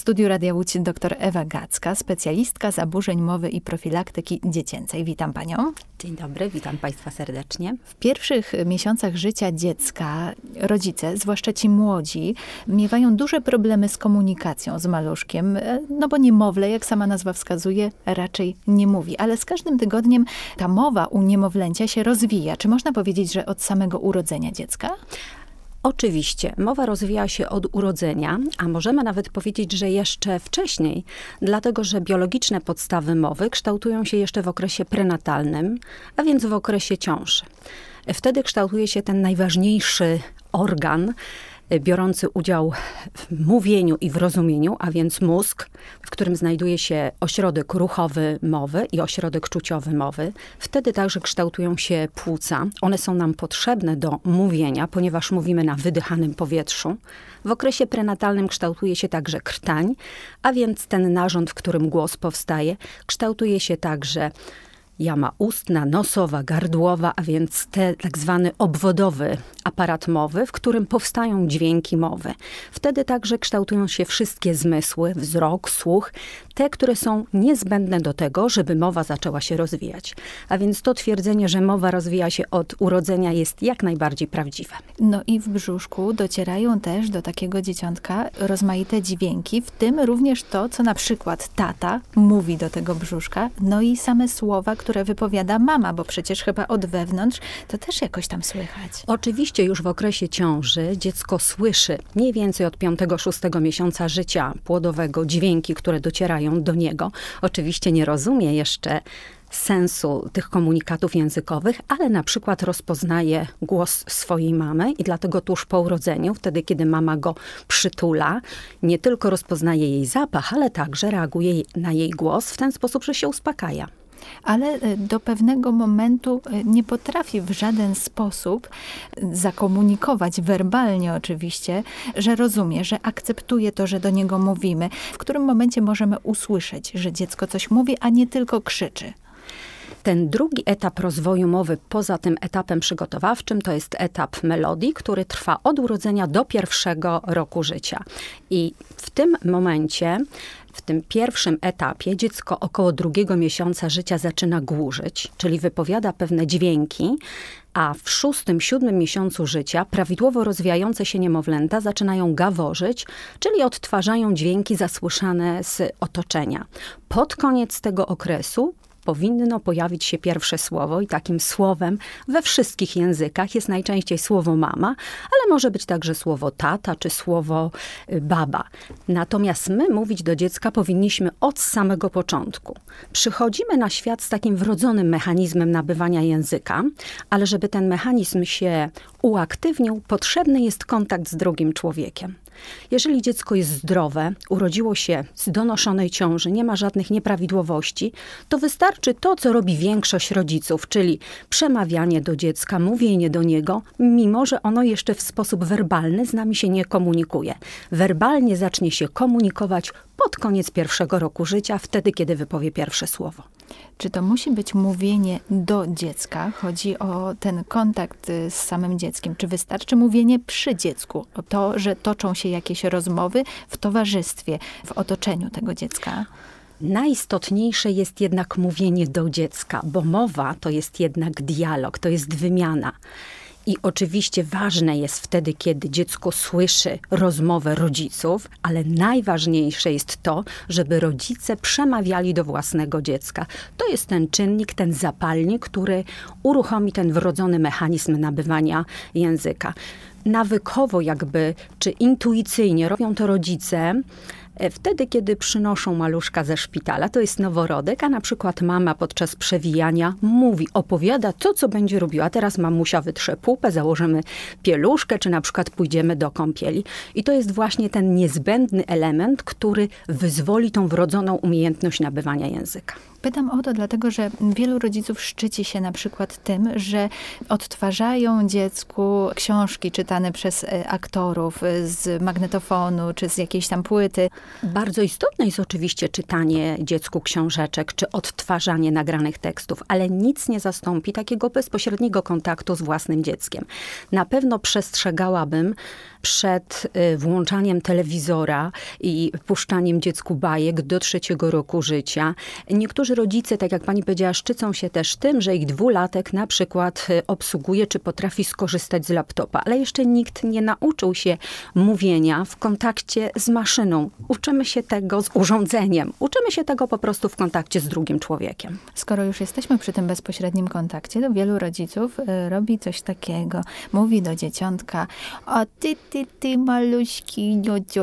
studiu Radia Łódź dr Ewa Gacka, specjalistka zaburzeń mowy i profilaktyki dziecięcej. Witam panią. Dzień dobry, witam państwa serdecznie. W pierwszych miesiącach życia dziecka rodzice, zwłaszcza ci młodzi, miewają duże problemy z komunikacją z maluszkiem, no bo niemowlę, jak sama nazwa wskazuje, raczej nie mówi. Ale z każdym tygodniem ta mowa u niemowlęcia się rozwija. Czy można powiedzieć, że od samego urodzenia dziecka? Oczywiście, mowa rozwija się od urodzenia, a możemy nawet powiedzieć, że jeszcze wcześniej, dlatego że biologiczne podstawy mowy kształtują się jeszcze w okresie prenatalnym, a więc w okresie ciąży. Wtedy kształtuje się ten najważniejszy organ biorący udział w mówieniu i w rozumieniu, a więc mózg, w którym znajduje się ośrodek ruchowy mowy i ośrodek czuciowy mowy. Wtedy także kształtują się płuca. One są nam potrzebne do mówienia, ponieważ mówimy na wydychanym powietrzu. W okresie prenatalnym kształtuje się także krtań, a więc ten narząd, w którym głos powstaje. Kształtuje się także jama ustna, nosowa, gardłowa, a więc tak zwany obwodowy aparat mowy, w którym powstają dźwięki mowy. Wtedy także kształtują się wszystkie zmysły, wzrok, słuch, te, które są niezbędne do tego, żeby mowa zaczęła się rozwijać. A więc to twierdzenie, że mowa rozwija się od urodzenia, jest jak najbardziej prawdziwe. No i w brzuszku docierają też do takiego dzieciątka rozmaite dźwięki, w tym również to, co na przykład tata mówi do tego brzuszka, no i same słowa, które wypowiada mama, bo przecież chyba od wewnątrz to też jakoś tam słychać. Oczywiście już w okresie ciąży dziecko słyszy mniej więcej od 5-6 miesiąca życia płodowego dźwięki, które docierają do niego. Oczywiście nie rozumie jeszcze sensu tych komunikatów językowych, ale na przykład rozpoznaje głos swojej mamy i dlatego tuż po urodzeniu, wtedy kiedy mama go przytula, nie tylko rozpoznaje jej zapach, ale także reaguje na jej głos w ten sposób, że się uspokaja. Ale do pewnego momentu nie potrafi w żaden sposób zakomunikować, werbalnie oczywiście, że rozumie, że akceptuje to, że do niego mówimy. W którym momencie możemy usłyszeć, że dziecko coś mówi, a nie tylko krzyczy? Ten drugi etap rozwoju mowy poza tym etapem przygotowawczym to jest etap melodii, który trwa od urodzenia do 1. roku życia. I w tym momencie, w tym pierwszym etapie dziecko około 2 miesiąca życia zaczyna głuszyć, czyli wypowiada pewne dźwięki, a w 6-7 miesiącu życia prawidłowo rozwijające się niemowlęta zaczynają gaworzyć, czyli odtwarzają dźwięki zasłyszane z otoczenia. Pod koniec tego okresu powinno pojawić się pierwsze słowo i takim słowem we wszystkich językach jest najczęściej słowo mama, ale może być także słowo tata czy słowo baba. Natomiast my mówić do dziecka powinniśmy od samego początku. Przychodzimy na świat z takim wrodzonym mechanizmem nabywania języka, ale żeby ten mechanizm się uaktywnił, potrzebny jest kontakt z drugim człowiekiem. Jeżeli dziecko jest zdrowe, urodziło się z donoszonej ciąży, nie ma żadnych nieprawidłowości, to wystarczy to, co robi większość rodziców, czyli przemawianie do dziecka, mówienie do niego, mimo że ono jeszcze w sposób werbalny z nami się nie komunikuje. Werbalnie zacznie się komunikować pod koniec 1. roku życia, wtedy, kiedy wypowie pierwsze słowo. Czy to musi być mówienie do dziecka? Chodzi o ten kontakt z samym dzieckiem. Czy wystarczy mówienie przy dziecku? O to, że toczą się jakieś rozmowy w towarzystwie, w otoczeniu tego dziecka? Najistotniejsze jest jednak mówienie do dziecka, bo mowa to jest jednak dialog, to jest wymiana. I oczywiście ważne jest wtedy, kiedy dziecko słyszy rozmowę rodziców, ale najważniejsze jest to, żeby rodzice przemawiali do własnego dziecka. To jest ten czynnik, ten zapalnik, który uruchomi ten wrodzony mechanizm nabywania języka. Nawykowo jakby, czy intuicyjnie robią to rodzice, wtedy, kiedy przynoszą maluszka ze szpitala, to jest noworodek, a na przykład mama podczas przewijania mówi, opowiada to, co będzie robiła. Teraz mamusia wytrze pupę, założymy pieluszkę, czy na przykład pójdziemy do kąpieli. I to jest właśnie ten niezbędny element, który wyzwoli tą wrodzoną umiejętność nabywania języka. Pytam o to dlatego, że wielu rodziców szczyci się na przykład tym, że odtwarzają dziecku książki czytane przez aktorów z magnetofonu czy z jakiejś tam płyty. Bardzo istotne jest oczywiście czytanie dziecku książeczek, czy odtwarzanie nagranych tekstów, ale nic nie zastąpi takiego bezpośredniego kontaktu z własnym dzieckiem. Na pewno przestrzegałabym przed włączaniem telewizora i puszczaniem dziecku bajek do 3 roku życia. Niektórzy rodzice, tak jak pani powiedziała, szczycą się też tym, że ich 2-latek na przykład obsługuje, czy potrafi skorzystać z laptopa, ale jeszcze nikt nie nauczył się mówienia w kontakcie z maszyną. Uczymy się tego z urządzeniem. Uczymy się tego po prostu w kontakcie z drugim człowiekiem. Skoro już jesteśmy przy tym bezpośrednim kontakcie, to wielu rodziców robi coś takiego. Mówi do dzieciątka: o ty maluśki,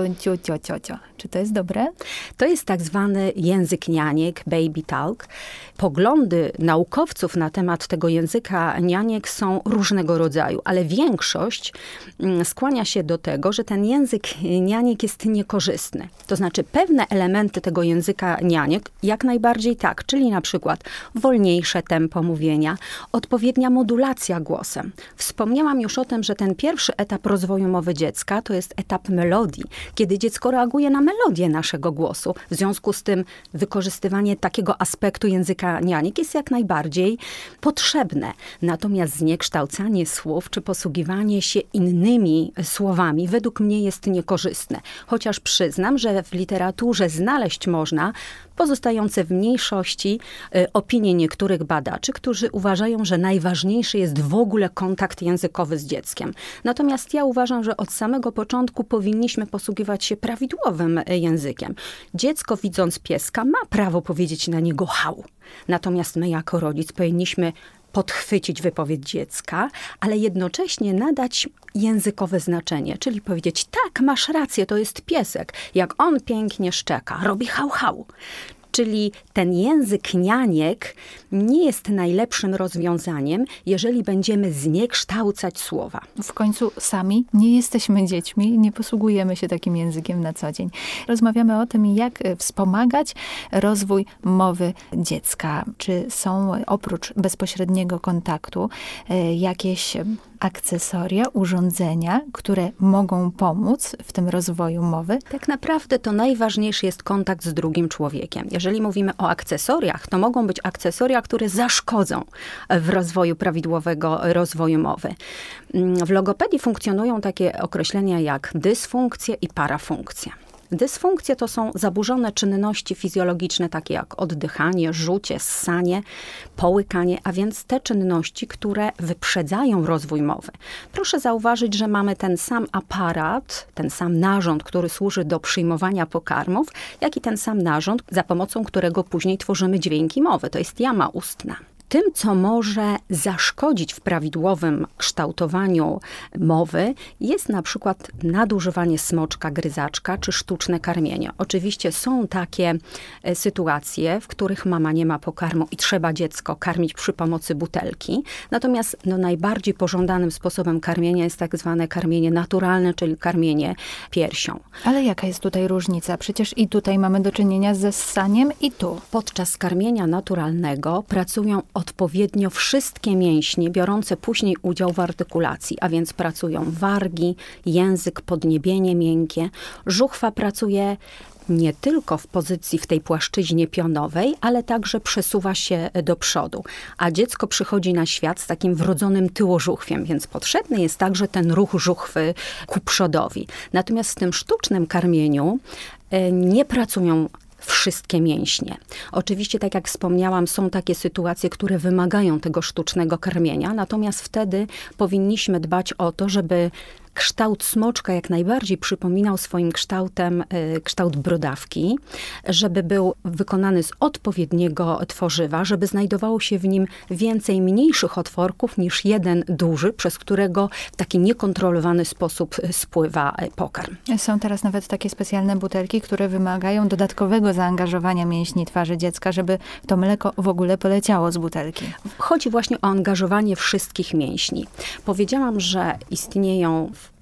cio. Czy to jest dobre? To jest tak zwany język nianiek, baby talk. Poglądy naukowców na temat tego języka nianiek są różnego rodzaju, ale większość skłania się do tego, że ten język nianiek jest niekorzystny. To znaczy pewne elementy tego języka nianiek jak najbardziej tak, czyli na przykład wolniejsze tempo mówienia, odpowiednia modulacja głosem. Wspomniałam już o tym, że ten pierwszy etap rozwoju mowy dziecka to jest etap melodii, kiedy dziecko reaguje na melodię naszego głosu. W związku z tym wykorzystywanie takiego aspektu języka nianiek jest jak najbardziej potrzebne. Natomiast zniekształcanie słów, czy posługiwanie się innymi słowami według mnie jest niekorzystne. Chociaż przyznam, że w literaturze znaleźć można pozostające w mniejszości opinie niektórych badaczy, którzy uważają, że najważniejszy jest w ogóle kontakt językowy z dzieckiem. Natomiast ja uważam, że od samego początku powinniśmy posługiwać się prawidłowym językiem. Dziecko, widząc pieska, ma prawo powiedzieć na niego hał. Natomiast my jako rodzic powinniśmy podchwycić wypowiedź dziecka, ale jednocześnie nadać językowe znaczenie, czyli powiedzieć: tak, masz rację, to jest piesek. Jak on pięknie szczeka, robi hał, hał. Czyli ten język nianiek nie jest najlepszym rozwiązaniem, jeżeli będziemy zniekształcać słowa. W końcu sami nie jesteśmy dziećmi, nie posługujemy się takim językiem na co dzień. Rozmawiamy o tym, jak wspomagać rozwój mowy dziecka. Czy są oprócz bezpośredniego kontaktu jakieś akcesoria, urządzenia, które mogą pomóc w tym rozwoju mowy? Tak naprawdę to najważniejszy jest kontakt z drugim człowiekiem. Jeżeli mówimy o akcesoriach, to mogą być akcesoria, które zaszkodzą w rozwoju prawidłowego rozwoju mowy. W logopedii funkcjonują takie określenia jak dysfunkcje i parafunkcje. Dysfunkcje to są zaburzone czynności fizjologiczne, takie jak oddychanie, rzucie, ssanie, połykanie, a więc te czynności, które wyprzedzają rozwój mowy. Proszę zauważyć, że mamy ten sam aparat, ten sam narząd, który służy do przyjmowania pokarmów, jak i ten sam narząd, za pomocą którego później tworzymy dźwięki mowy. To jest jama ustna. Tym, co może zaszkodzić w prawidłowym kształtowaniu mowy, jest na przykład nadużywanie smoczka, gryzaczka czy sztuczne karmienie. Oczywiście są takie sytuacje, w których mama nie ma pokarmu i trzeba dziecko karmić przy pomocy butelki. Natomiast najbardziej pożądanym sposobem karmienia jest tak zwane karmienie naturalne, czyli karmienie piersią. Ale jaka jest tutaj różnica? Przecież i tutaj mamy do czynienia ze ssaniem i tu. Podczas karmienia naturalnego pracują odpowiednio wszystkie mięśnie biorące później udział w artykulacji, a więc pracują wargi, język, podniebienie miękkie. Żuchwa pracuje nie tylko w pozycji w tej płaszczyźnie pionowej, ale także przesuwa się do przodu. A dziecko przychodzi na świat z takim wrodzonym tyłożuchwiem, więc potrzebny jest także ten ruch żuchwy ku przodowi. Natomiast w tym sztucznym karmieniu nie pracują wszystkie mięśnie. Oczywiście, tak jak wspomniałam, są takie sytuacje, które wymagają tego sztucznego karmienia, natomiast wtedy powinniśmy dbać o to, żeby kształt smoczka jak najbardziej przypominał swoim kształtem kształt brodawki, żeby był wykonany z odpowiedniego tworzywa, żeby znajdowało się w nim więcej mniejszych otworków niż jeden duży, przez którego w taki niekontrolowany sposób spływa pokarm. Są teraz nawet takie specjalne butelki, które wymagają dodatkowego zaangażowania mięśni twarzy dziecka, żeby to mleko w ogóle poleciało z butelki. Chodzi właśnie o angażowanie wszystkich mięśni. Powiedziałam, że istnieją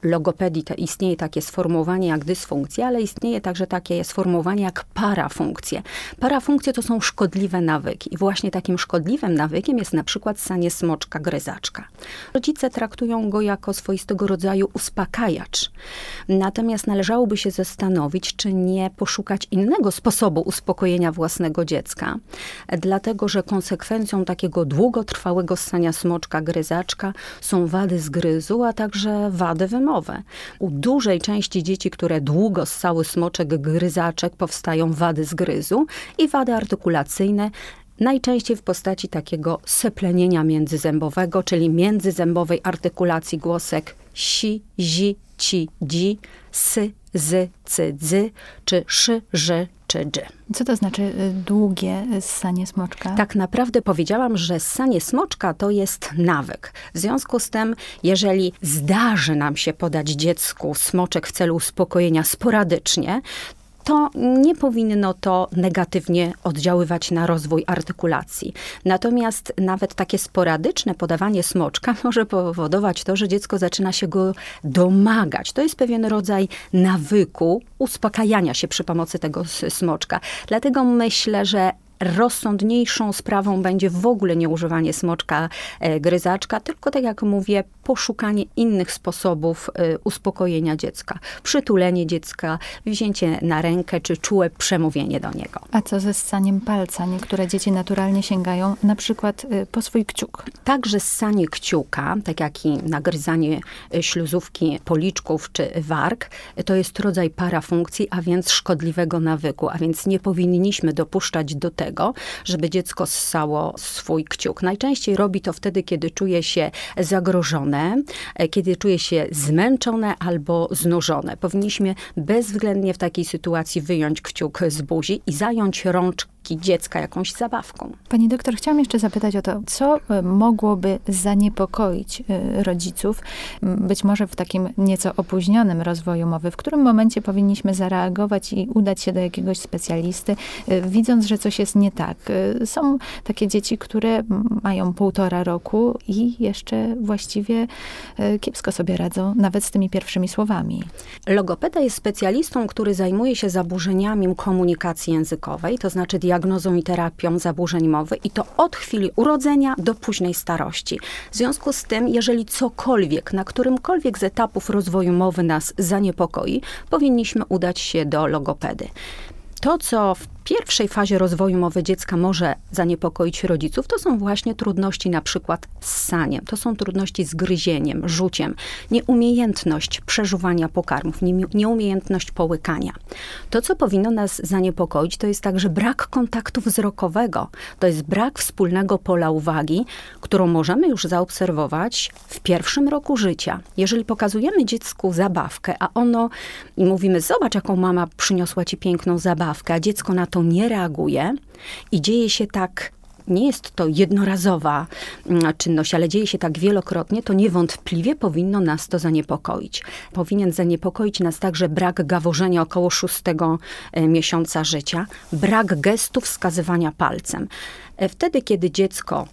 logopedii istnieje takie sformułowanie jak dysfunkcja, ale istnieje także takie sformułowanie jak parafunkcje. Parafunkcje to są szkodliwe nawyki. I właśnie takim szkodliwym nawykiem jest na przykład ssanie smoczka, gryzaczka. Rodzice traktują go jako swoistego rodzaju uspokajacz. Natomiast należałoby się zastanowić, czy nie poszukać innego sposobu uspokojenia własnego dziecka. Dlatego, że konsekwencją takiego długotrwałego ssania smoczka, gryzaczka są wady zgryzu, a także wady wymowy. U dużej części dzieci, które długo ssały smoczek, gryzaczek, powstają wady zgryzu i wady artykulacyjne, najczęściej w postaci takiego seplenienia międzyzębowego, czyli międzyzębowej artykulacji głosek si, zi, ci, dzi, sy, zy, cy, dzy, czy szy, ży, czy dży. Co to znaczy długie ssanie smoczka? Tak naprawdę powiedziałam, że ssanie smoczka to jest nawyk. W związku z tym, jeżeli zdarzy nam się podać dziecku smoczek w celu uspokojenia sporadycznie, to nie powinno to negatywnie oddziaływać na rozwój artykulacji. Natomiast nawet takie sporadyczne podawanie smoczka może powodować to, że dziecko zaczyna się go domagać. To jest pewien rodzaj nawyku uspokajania się przy pomocy tego smoczka. Dlatego myślę, że rozsądniejszą sprawą będzie w ogóle nie używanie smoczka, gryzaczka, tylko tak jak mówię, poszukanie innych sposobów uspokojenia dziecka. Przytulenie dziecka, wzięcie na rękę, czy czułe przemówienie do niego. A co ze ssaniem palca? Niektóre dzieci naturalnie sięgają na przykład po swój kciuk. Także ssanie kciuka, tak jak i nagryzanie śluzówki policzków czy warg, to jest rodzaj parafunkcji, a więc szkodliwego nawyku. A więc nie powinniśmy dopuszczać do tego, żeby dziecko ssało swój kciuk. Najczęściej robi to wtedy, kiedy czuje się zagrożone, kiedy czuje się zmęczone albo znużone. Powinniśmy bezwzględnie w takiej sytuacji wyjąć kciuk z buzi i zająć rączki dziecka jakąś zabawką. Pani doktor, chciałam jeszcze zapytać o to, co mogłoby zaniepokoić rodziców, być może w takim nieco opóźnionym rozwoju mowy, w którym momencie powinniśmy zareagować i udać się do jakiegoś specjalisty, widząc, że coś jest nie tak. Są takie dzieci, które mają 1,5 roku i jeszcze właściwie kiepsko sobie radzą, nawet z tymi pierwszymi słowami. Logopeda jest specjalistą, który zajmuje się zaburzeniami komunikacji językowej, to znaczy diagnozą i terapią zaburzeń mowy i to od chwili urodzenia do późnej starości. W związku z tym, jeżeli cokolwiek, na którymkolwiek z etapów rozwoju mowy nas zaniepokoi, powinniśmy udać się do logopedy. To, co w pierwszej fazie rozwoju mowy dziecka może zaniepokoić rodziców, to są właśnie trudności na przykład z ssaniem. To są trudności z gryzieniem, rzuciem, nieumiejętność przeżuwania pokarmów, nieumiejętność połykania. To, co powinno nas zaniepokoić, to jest także brak kontaktu wzrokowego. To jest brak wspólnego pola uwagi, którą możemy już zaobserwować w pierwszym roku życia. Jeżeli pokazujemy dziecku zabawkę, a ono i mówimy, zobacz, jaką mama przyniosła ci piękną zabawkę, a dziecko na to nie reaguje i dzieje się tak, nie jest to jednorazowa czynność, ale dzieje się tak wielokrotnie, to niewątpliwie powinno nas to zaniepokoić. Powinien zaniepokoić nas także brak gaworzenia około 6 miesiąca życia, brak gestu wskazywania palcem. Wtedy, kiedy dziecko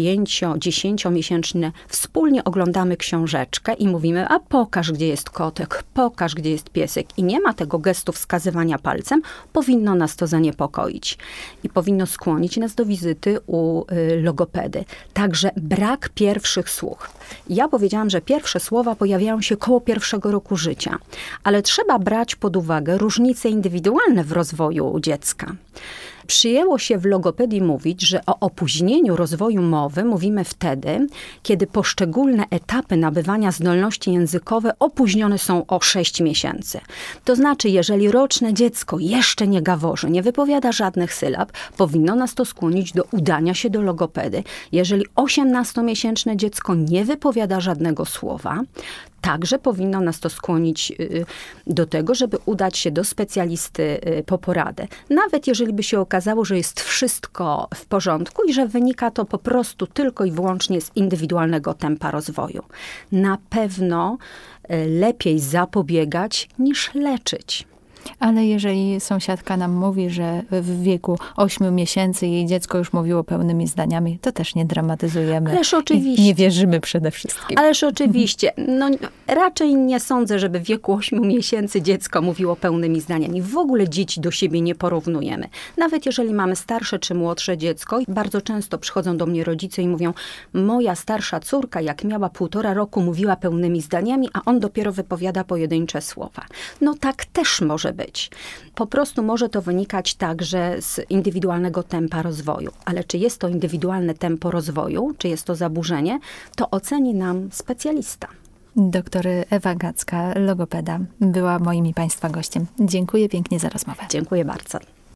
9-10-miesięczne wspólnie oglądamy książeczkę i mówimy, a pokaż, gdzie jest kotek, pokaż, gdzie jest piesek i nie ma tego gestu wskazywania palcem, powinno nas to zaniepokoić i powinno skłonić nas do wizyty u logopedy. Także brak pierwszych słów. Ja powiedziałam, że pierwsze słowa pojawiają się koło 1 roku życia, ale trzeba brać pod uwagę różnice indywidualne w rozwoju dziecka. Przyjęło się w logopedii mówić, że o opóźnieniu rozwoju mowy mówimy wtedy, kiedy poszczególne etapy nabywania zdolności językowe opóźnione są o 6 miesięcy. To znaczy, jeżeli roczne dziecko jeszcze nie gaworzy, nie wypowiada żadnych sylab, powinno nas to skłonić do udania się do logopedy. Jeżeli 18-miesięczne dziecko nie wypowiada żadnego słowa, także powinno nas to skłonić do tego, żeby udać się do specjalisty po poradę. Nawet jeżeli by się okazało, że jest wszystko w porządku i że wynika to po prostu tylko i wyłącznie z indywidualnego tempa rozwoju. Na pewno lepiej zapobiegać niż leczyć. Ale jeżeli sąsiadka nam mówi, że w wieku 8 miesięcy jej dziecko już mówiło pełnymi zdaniami, to też nie dramatyzujemy. Ależ oczywiście. I nie wierzymy przede wszystkim. Ależ oczywiście. No, raczej nie sądzę, żeby w wieku 8 miesięcy dziecko mówiło pełnymi zdaniami. W ogóle dzieci do siebie nie porównujemy. Nawet jeżeli mamy starsze czy młodsze dziecko, bardzo często przychodzą do mnie rodzice i mówią, moja starsza córka, jak miała 1,5 roku, mówiła pełnymi zdaniami, a on dopiero wypowiada pojedyncze słowa. No tak też może być. Po prostu może to wynikać także z indywidualnego tempa rozwoju. Ale czy jest to indywidualne tempo rozwoju, czy jest to zaburzenie, to oceni nam specjalista. Doktor Ewa Gacka, logopeda, była moim i Państwa gościem. Dziękuję pięknie za rozmowę. Dziękuję bardzo.